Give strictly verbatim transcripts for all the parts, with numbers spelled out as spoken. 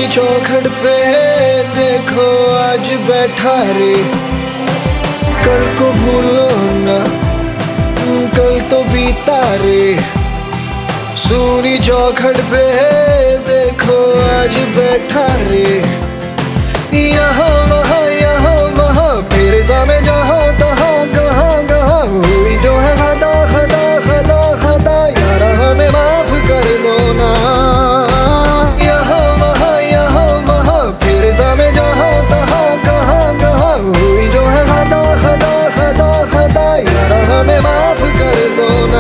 चौखट पे देखो आज बैठा रे, कल को भूलो ना, कल तो बीता रे। सूनी चौखट पे देखो आज बैठा रे, यहाँ वहाँ यहाँ वहाँ फिरता मैं जहाँ तहाँ कहाँ कहाँ। हुई जो है खता खता खता खता यार हमें माफ कर दो ना। यहाँ वहाँ यहाँ वहाँ फिरता मैं जहाँ तहाँ कहाँ कहाँ। हुई जो है खता खता खता खता यार हमें माफ कर दो ना।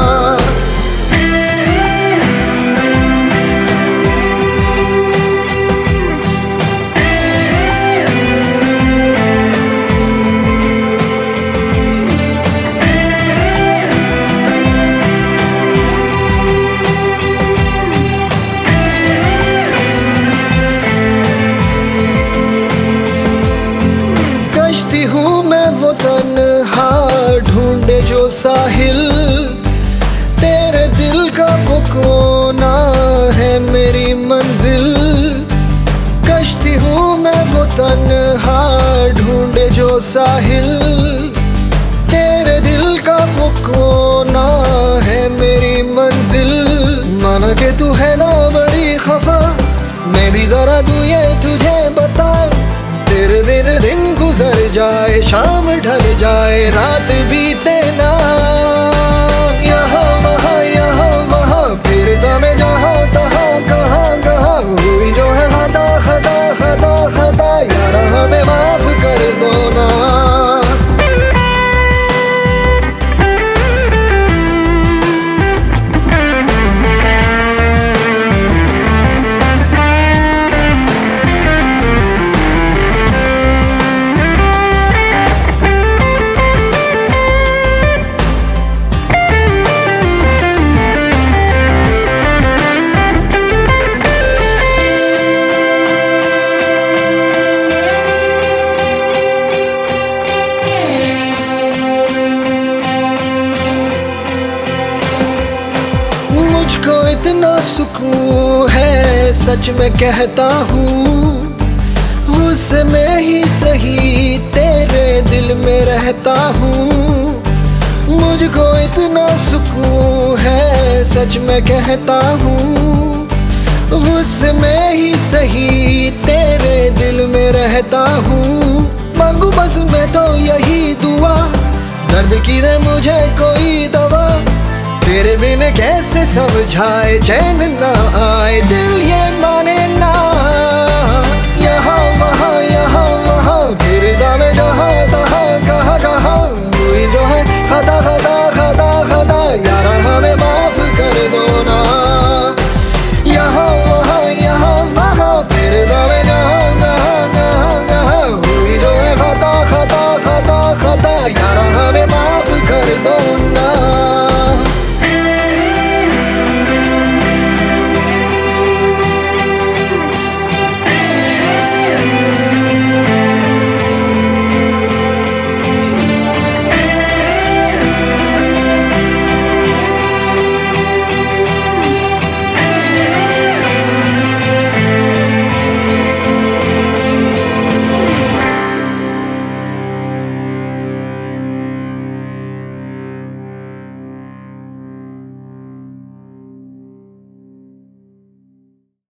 हूँ मैं वो तन्हा ढूंढे जो साहिल, तेरे दिल का वो कोना है मेरी मंजिल। कश्ती हूँ मैं वो तन्हा ढूंढे जो साहिल, तेरे दिल का वो कोना है मेरी मंजिल। माना कि तू है ना बड़ी खफा, मैं भी जरा दूँ ये तुझे बता। तेरे बिन दिन गुजर जाए, शाम ढल जाए, रात बीते ना। यहाँ वहाँ यहाँ वहाँ फिरता मैं जहाँ तहाँ कहाँ कहाँ। हुई जो है खता खता खता खता यार हमें माफ कर दो ना। मुझको इतना सुकून है सच में कहता हूँ, गुस्से में ही सही तेरे दिल में रहता हूँ। मुझको इतना सुकून है सच में कहता हूँ, गुस्से में ही सही तेरे दिल में रहता हूँ। मांगू बस मैं तो यही दुआ, दर्द की दे मुझे कोई दवा। तेरे बिन कैसे समझाए चैन ना आए, दिल ये माने